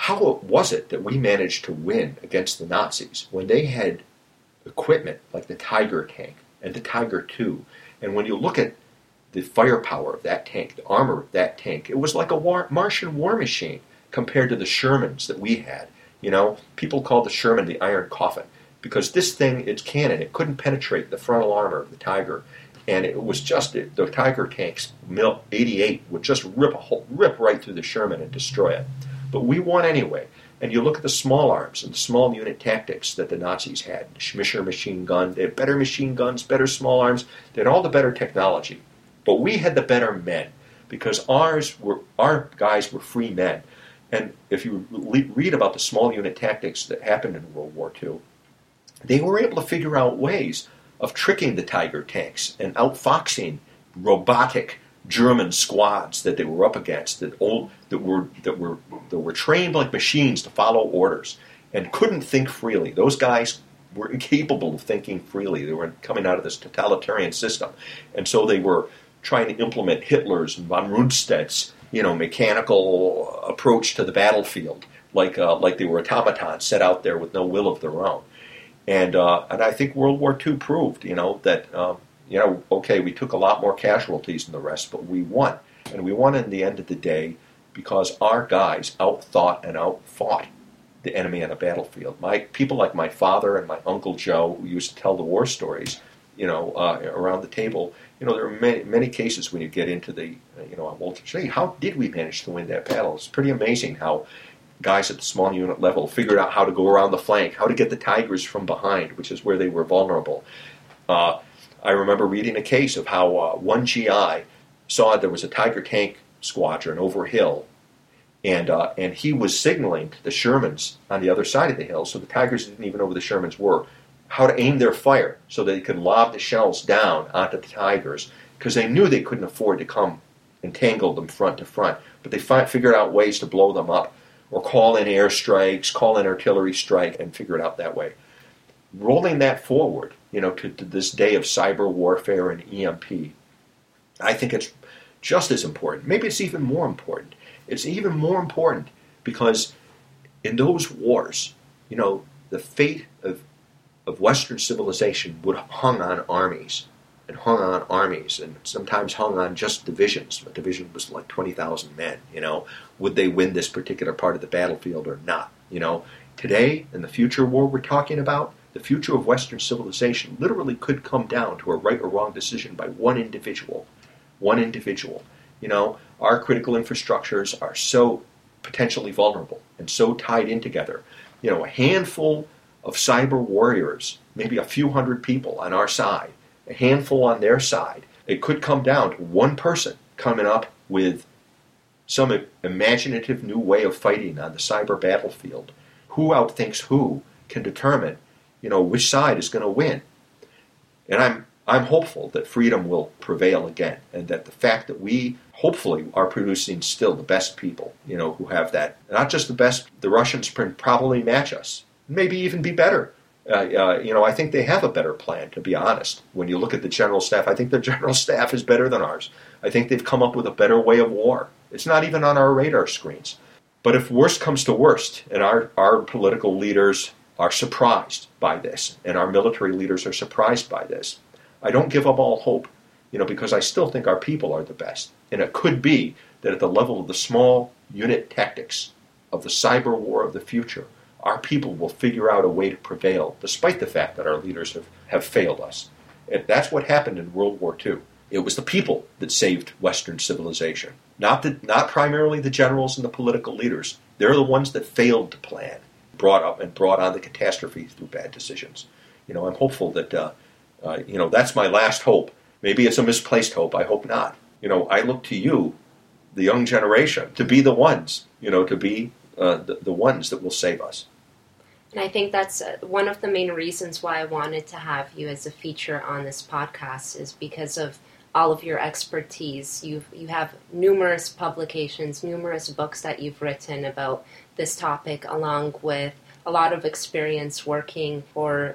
how was it that we managed to win against the Nazis when they had equipment like the Tiger tank and the Tiger II? And when you look at the firepower of that tank, the armor of that tank, it was like a Martian war machine compared to the Shermans that we had. You know, people called the Sherman the Iron Coffin because this thing, its cannon, it couldn't penetrate the frontal armor of the Tiger. And it was just, the Tiger tanks, 88, would just rip right through the Sherman and destroy it. But we won anyway. And you look at the small arms and the small unit tactics that the Nazis had. The Schmischer machine gun, they had better machine guns, better small arms, they had all the better technology. But we had the better men because our guys were free men. And if you read about the small unit tactics that happened in World War II, they were able to figure out ways of tricking the Tiger tanks and outfoxing robotic German squads that they were up against that were trained like machines to follow orders and couldn't think freely. Those guys were incapable of thinking freely. They were coming out of this totalitarian system, and so they were trying to implement Hitler's and von Rundstedt's mechanical approach to the battlefield, like they were automatons set out there with no will of their own. And I think World War II proved, that, okay, we took a lot more casualties than the rest, but we won. And we won in the end of the day because our guys outthought and outfought the enemy on the battlefield. People like my father and my Uncle Joe, who used to tell the war stories, around the table, there are many cases when you get into the, well, how did we manage to win that battle? It's pretty amazing how guys at the small unit level figured out how to go around the flank, how to get the Tigers from behind, which is where they were vulnerable. I remember reading a case of how one GI saw there was a Tiger tank squadron over a hill, and he was signaling to the Shermans on the other side of the hill, so the Tigers didn't even know where the Shermans were, how to aim their fire so they could lob the shells down onto the Tigers, because they knew they couldn't afford to come and tangle them front to front, but they figured out ways to blow them up, or call in airstrikes, call in artillery strike, and figure it out that way. Rolling that forward, to this day of cyber warfare and EMP, I think it's just as important. Maybe it's even more important. It's even more important because in those wars, the fate of Western civilization would have hung on armies, and sometimes hung on just divisions. A division was like 20,000 men, Would they win this particular part of the battlefield or not? Today, in the future war we're talking about, the future of Western civilization literally could come down to a right or wrong decision by one individual. One individual. Our critical infrastructures are so potentially vulnerable and so tied in together. A handful of cyber warriors, maybe a few hundred people on our side, a handful on their side. It could come down to one person coming up with some imaginative new way of fighting on the cyber battlefield. Who outthinks who can determine, which side is going to win. And I'm hopeful that freedom will prevail again, and that the fact that we hopefully are producing still the best people, who have that. Not just the best, the Russians can probably match us, maybe even be better. I think they have a better plan, to be honest. When you look at the general staff, I think the general staff is better than ours. I think they've come up with a better way of war. It's not even on our radar screens. But if worst comes to worst, and our political leaders are surprised by this, and our military leaders are surprised by this, I don't give up all hope, because I still think our people are the best. And it could be that at the level of the small unit tactics of the cyber war of the future, our people will figure out a way to prevail, despite the fact that our leaders have failed us. And that's what happened in World War II. It was the people that saved Western civilization, not primarily the generals and the political leaders. They're the ones that failed to plan, brought on the catastrophe through bad decisions. I'm hopeful that, that's my last hope. Maybe it's a misplaced hope. I hope not. I look to you, the young generation, to be the ones, to be the ones that will save us. And I think that's one of the main reasons why I wanted to have you as a feature on this podcast, is because of all of your expertise. You have numerous publications, numerous books that you've written about this topic, along with a lot of experience working for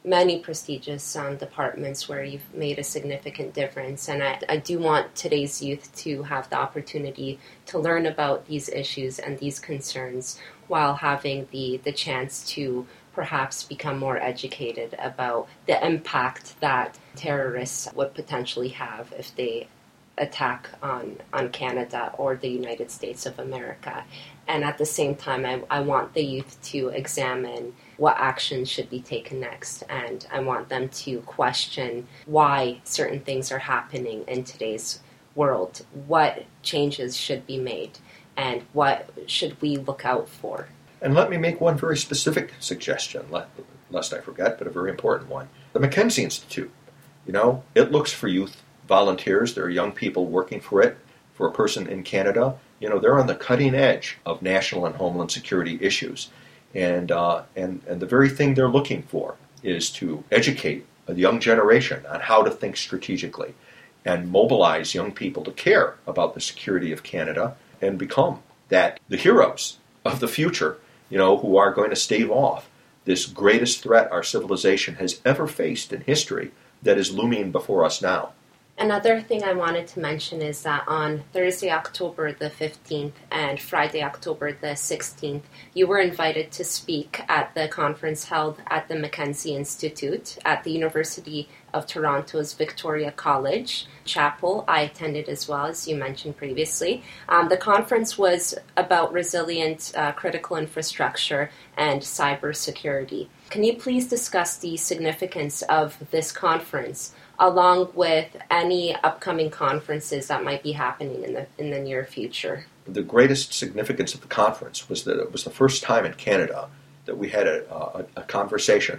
many prestigious departments where you've made a significant difference. And I do want today's youth to have the opportunity to learn about these issues and these concerns while having the chance to perhaps become more educated about the impact that terrorists would potentially have if they attack on Canada or the United States of America. And at the same time, I want the youth to examine what actions should be taken next. And I want them to question why certain things are happening in today's world, what changes should be made, and what should we look out for. And let me make one very specific suggestion, lest I forget, but a very important one. The Mackenzie Institute, it looks for youth volunteers. There are young people working for it. For a person in Canada, they're on the cutting edge of national and homeland security issues. And the very thing they're looking for is to educate a young generation on how to think strategically and mobilize young people to care about the security of Canada and become the heroes of the future, who are going to stave off this greatest threat our civilization has ever faced in history that is looming before us now. Another thing I wanted to mention is that on Thursday, October the 15th and Friday, October the 16th, you were invited to speak at the conference held at the Mackenzie Institute at the University of Toronto's Victoria College Chapel. I attended as well, as you mentioned previously. The conference was about resilient critical infrastructure and cybersecurity. Can you please discuss the significance of this conference along with any upcoming conferences that might be happening in the near future? The greatest significance of the conference was that it was the first time in Canada that we had a conversation.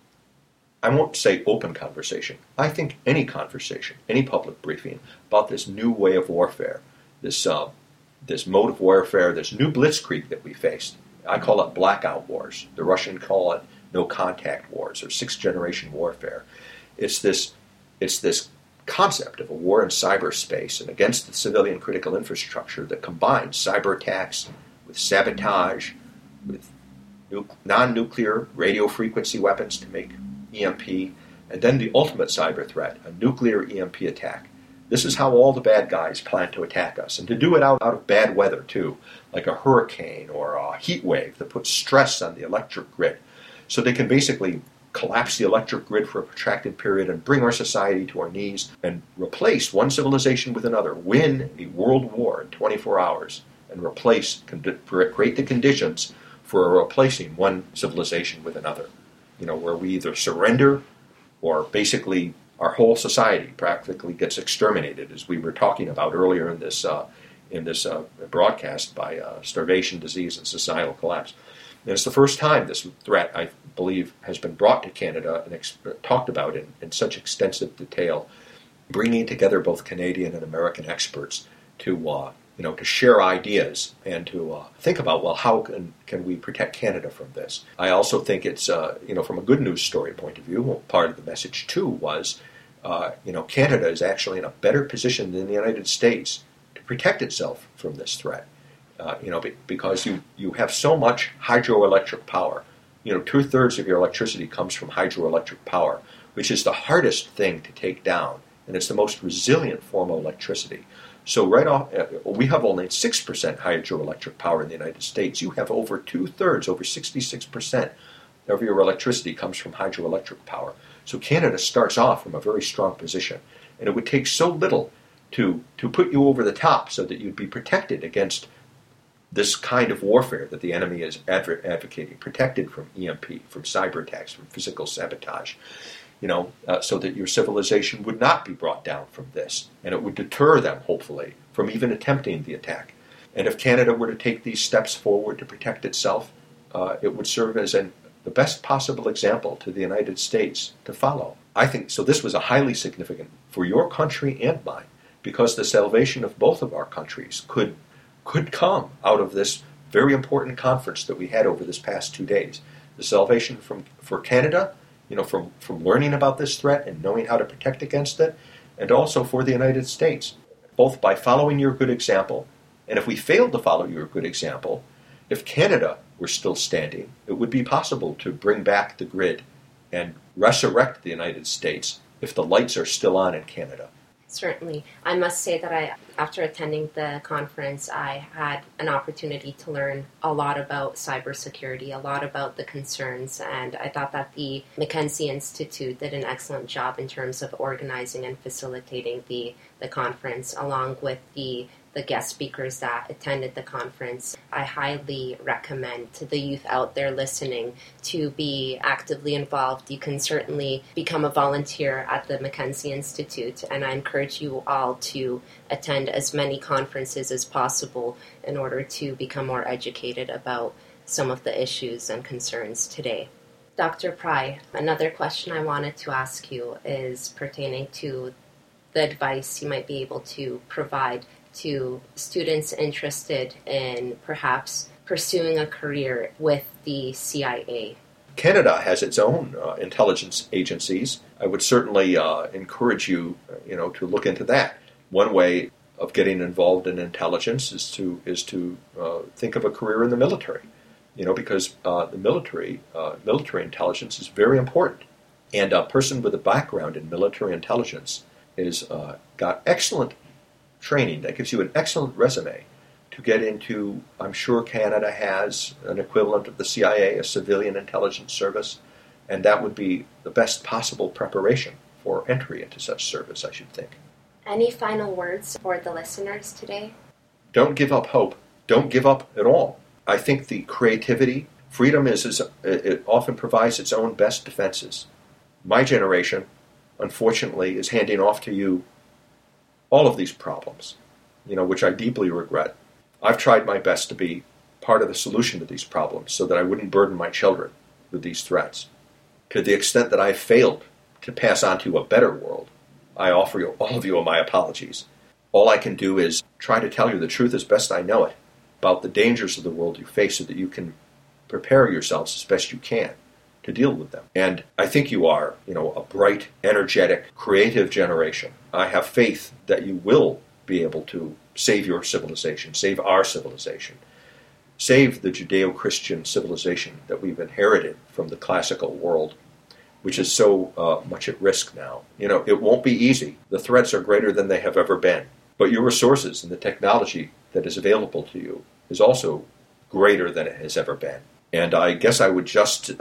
I won't say open conversation. I think any conversation, any public briefing about this new way of warfare, this mode of warfare, this new blitzkrieg that we faced. I call it blackout wars. The Russians call it no-contact wars or sixth-generation warfare. It's this concept of a war in cyberspace and against the civilian critical infrastructure that combines cyber attacks with sabotage, with non-nuclear radio frequency weapons to make EMP, and then the ultimate cyber threat, a nuclear EMP attack. This is how all the bad guys plan to attack us, and to do it out of bad weather too, like a hurricane or a heat wave that puts stress on the electric grid. So they can basically collapse the electric grid for a protracted period and bring our society to our knees and replace one civilization with another, win a world war in 24 hours, and create the conditions for replacing one civilization with another. Where we either surrender or basically our whole society practically gets exterminated, as we were talking about earlier in this broadcast, by starvation, disease, and societal collapse. And it's the first time this threat, I believe, has been brought to Canada and talked about in such extensive detail, bringing together both Canadian and American experts to share ideas and to think about, well, how can we protect Canada from this? I also think it's, from a good news story point of view, part of the message too was, Canada is actually in a better position than the United States to protect itself from this threat. Because you have so much hydroelectric power. 2/3 of your electricity comes from hydroelectric power, which is the hardest thing to take down, and it's the most resilient form of electricity. So right off, we have only 6% hydroelectric power in the United States. You have over 2/3, over 66% of your electricity comes from hydroelectric power. So Canada starts off from a very strong position, and it would take so little to put you over the top so that you'd be protected against this kind of warfare that the enemy is advocating, protected from EMP, from cyber attacks, from physical sabotage, so that your civilization would not be brought down from this, and it would deter them, hopefully, from even attempting the attack. And if Canada were to take these steps forward to protect itself, it would serve as the best possible example to the United States to follow. I think so. This was a highly significant for your country and mine, because the salvation of both of our countries could come out of this very important conference that we had over this past 2 days. The salvation for Canada, from learning about this threat and knowing how to protect against it, and also for the United States, both by following your good example, and if we failed to follow your good example, if Canada were still standing, it would be possible to bring back the grid and resurrect the United States if the lights are still on in Canada. Certainly. I must say that after attending the conference, I had an opportunity to learn a lot about cybersecurity, a lot about the concerns, and I thought that the Mackenzie Institute did an excellent job in terms of organizing and facilitating the conference, along with the guest speakers that attended the conference. I highly recommend to the youth out there listening to be actively involved. You can certainly become a volunteer at the Mackenzie Institute, and I encourage you all to attend as many conferences as possible in order to become more educated about some of the issues and concerns today. Dr. Pry, another question I wanted to ask you is pertaining to the advice you might be able to provide to students interested in perhaps pursuing a career with the CIA. Canada has its own intelligence agencies. I would certainly encourage you, to look into that. One way of getting involved in intelligence is to think of a career in the military. Because the military intelligence is very important, and a person with a background in military intelligence is got excellent training that gives you an excellent resume to get into. I'm sure Canada has an equivalent of the CIA, a civilian intelligence service, and that would be the best possible preparation for entry into such service, I should think. Any final words for the listeners today? Don't give up hope. Don't give up at all. I think the creativity, freedom it often provides its own best defenses. My generation, unfortunately, is handing off to you all of these problems, which I deeply regret. I've tried my best to be part of the solution to these problems so that I wouldn't burden my children with these threats. To the extent that I failed to pass on to a better world, I offer all of you my apologies. All I can do is try to tell you the truth as best I know it about the dangers of the world you face so that you can prepare yourselves as best you can to deal with them. And I think you are, a bright, energetic, creative generation. I have faith that you will be able to save your civilization, save our civilization, save the Judeo-Christian civilization that we've inherited from the classical world, which is so much at risk now. It won't be easy. The threats are greater than they have ever been. But your resources and the technology that is available to you is also greater than it has ever been. And I guess I would just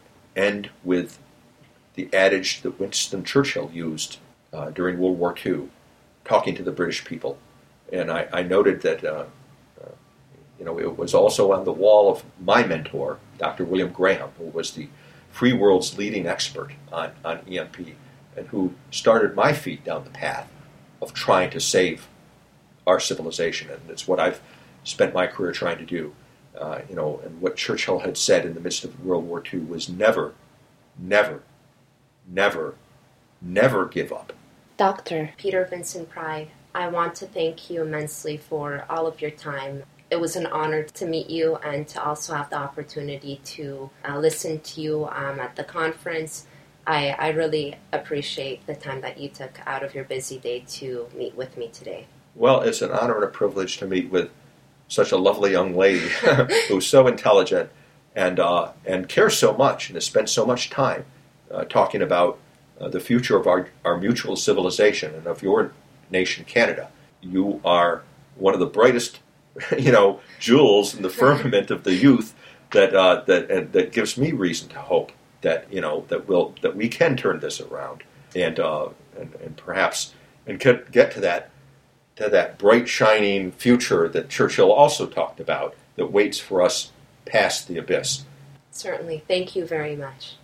end with the adage that Winston Churchill used during World War II, talking to the British people. And I noted that it was also on the wall of my mentor, Dr. William Graham, who was the free world's leading expert on EMP, and who started my feet down the path of trying to save our civilization. And it's what I've spent my career trying to do. And what Churchill had said in the midst of World War II was never, never, never, never give up. Dr. Peter Vincent Pry, I want to thank you immensely for all of your time. It was an honor to meet you and to also have the opportunity to listen to you at the conference. I really appreciate the time that you took out of your busy day to meet with me today. Well, it's an honor and a privilege to meet with such a lovely young lady who's so intelligent and cares so much and has spent so much time talking about the future of our mutual civilization and of your nation, Canada. You are one of the brightest, jewels in the firmament of the youth that gives me reason to hope that we can turn this around and perhaps get to that bright, shining future that Churchill also talked about that waits for us past the abyss. Certainly. Thank you very much.